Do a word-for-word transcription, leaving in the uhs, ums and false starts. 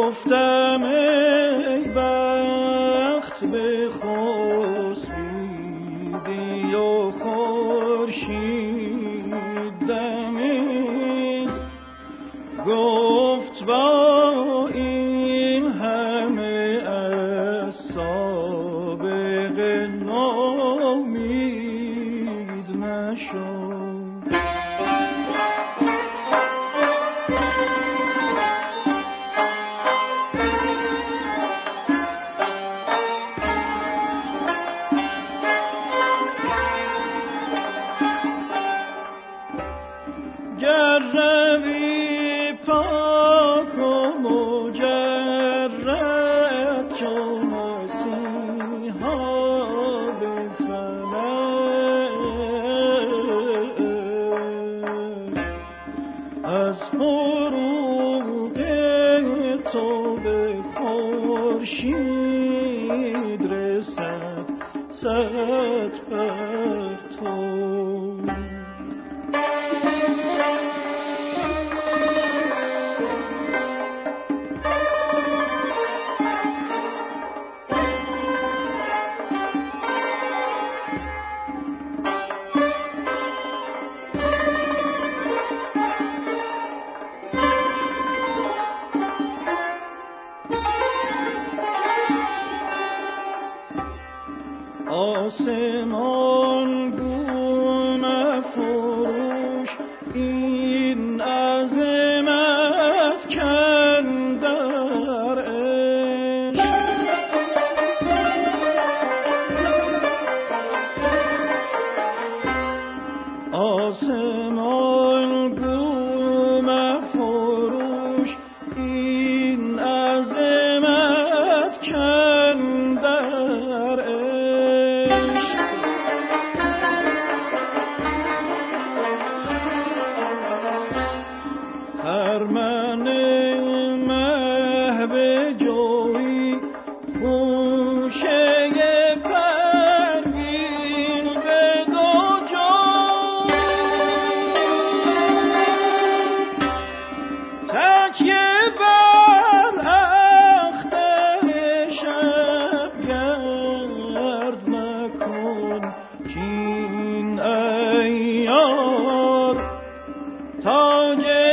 گفتم ای بخت به خسبیدی و خورشید دمید، گفت با این همه از سابق نومید نشد. گر روی پاک و مجرد چو مسیحا به فلک، از فروغ تو به خورشید رسد صد پرتو. آسمان گو مفروش این عظمت کندر عشق، آسمان گو مفروش این عظمت کندر عشق. خرمن مه به جوی خوشه پروین به دو جای، تکیه بر اختر شب گرد مکن کین ایار تاج